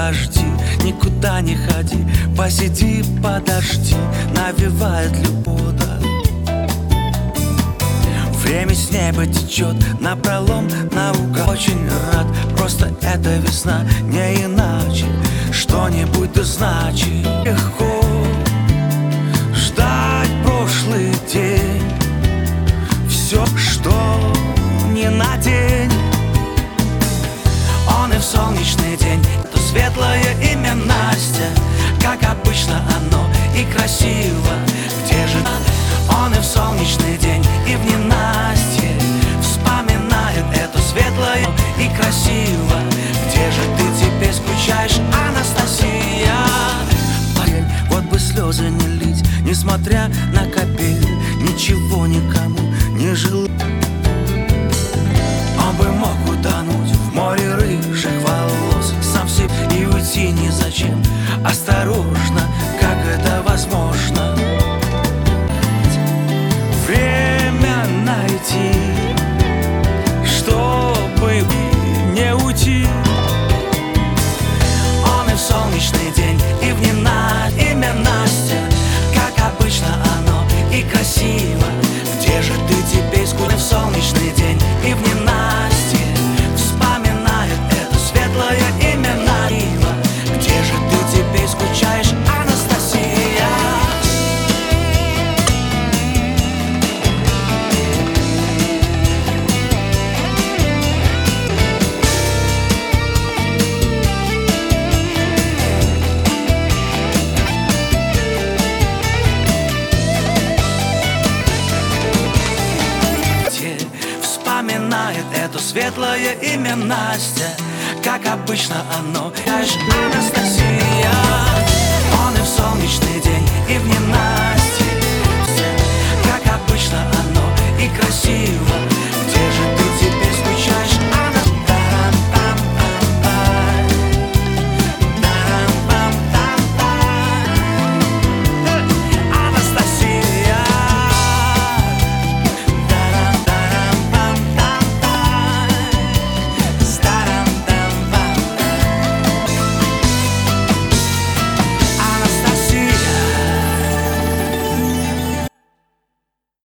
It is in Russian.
подожди, никуда не ходи, посиди, подожди, навевает любовь. Время с неба течет напролом, наука. Очень рад, просто это весна, не иначе. Что-нибудь да значит. Легко ждать прошлый день, все, что не на день. Он и в солнечный день, то светлое имя Настя, как обычно оно и красиво. Где же он и в солнечный день, и в ненастье вспоминает это светлое и красиво. Где же ты теперь скучаешь, Анастасия? Вот бы слезы не лить, несмотря на капель, ничего никому не жил. Он бы мог утонуть в море рыжих волос, сам себе и уйти ни зачем. Осторожно, как это возможно? Время найти, чтобы не уйти. Он и в солнечный день, и в ненастье имя Настя, как обычно оно и красиво. Где же ты теперь скучаешь в солнечный день, и в ненастье вспоминает это светлое имя Наива. Где же ты теперь скучаешь, Анастасия? Вспоминает это светлое имя Настя, как обычно оно. Анастасия, он и в солнечный день, и в ненастье